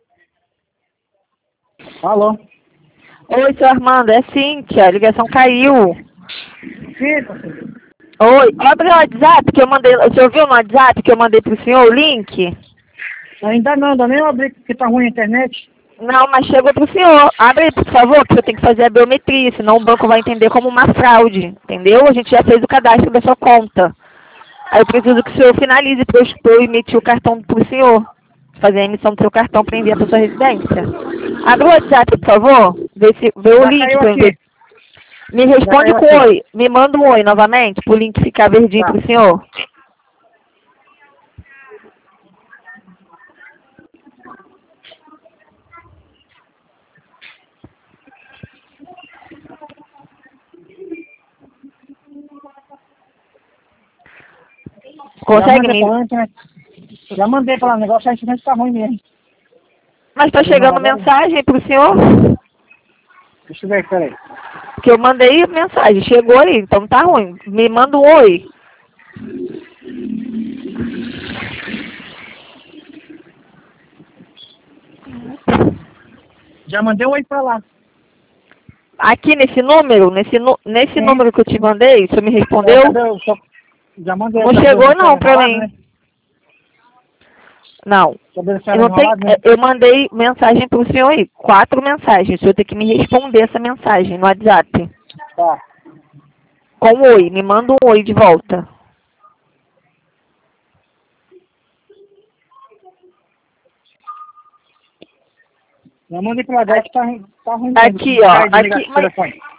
Alô? Oi, seu Armando, é Cíntia, a ligação caiu. Sim, parceiro. Oi, abre o WhatsApp que eu mandei, você ouviu no WhatsApp que eu mandei pro senhor o link? Ainda nem abri porque tá ruim a internet. Não, mas chegou pro senhor. Abre aí, por favor, que eu tenho que fazer a biometria, senão o banco vai entender como uma fraude, entendeu? A gente já fez o cadastro da sua conta. Aí eu preciso que o senhor finalize para eu emitir o cartão pro senhor. Fazer a emissão do seu cartão para enviar para sua residência. Abre o WhatsApp, por favor. Vê o Já link caiu para eu enviar. aqui. Me Já responde caiu com aqui. oi. Me manda um oi novamente, pro link ficar verdinho Tá. pro senhor. Consegue me... Já mandei pra lá, o negócio a internet tá ruim mesmo. Mas tá Vou mandar chegando agora? mensagem pro senhor? Deixa eu ver, peraí. Que eu mandei mensagem, chegou aí, então tá ruim. Me manda um oi. Já mandei um oi pra lá. Aqui nesse número, nesse Sim. número que eu te mandei, você me respondeu? Cadê o seu... Já mandei Não pra chegou você não pra enrolado, mim. né? Não. Cadê o Eu senhor não tenho, enrolado, né? eu mandei mensagem pro senhor aí, 4 mensagens. O senhor tem que me responder essa mensagem no WhatsApp. Tá. Com um oi, me manda um oi de volta. Já mandei pra lá, que tá ruim mesmo. Aqui, ó, Cai, desliga aqui, esse mas telefone.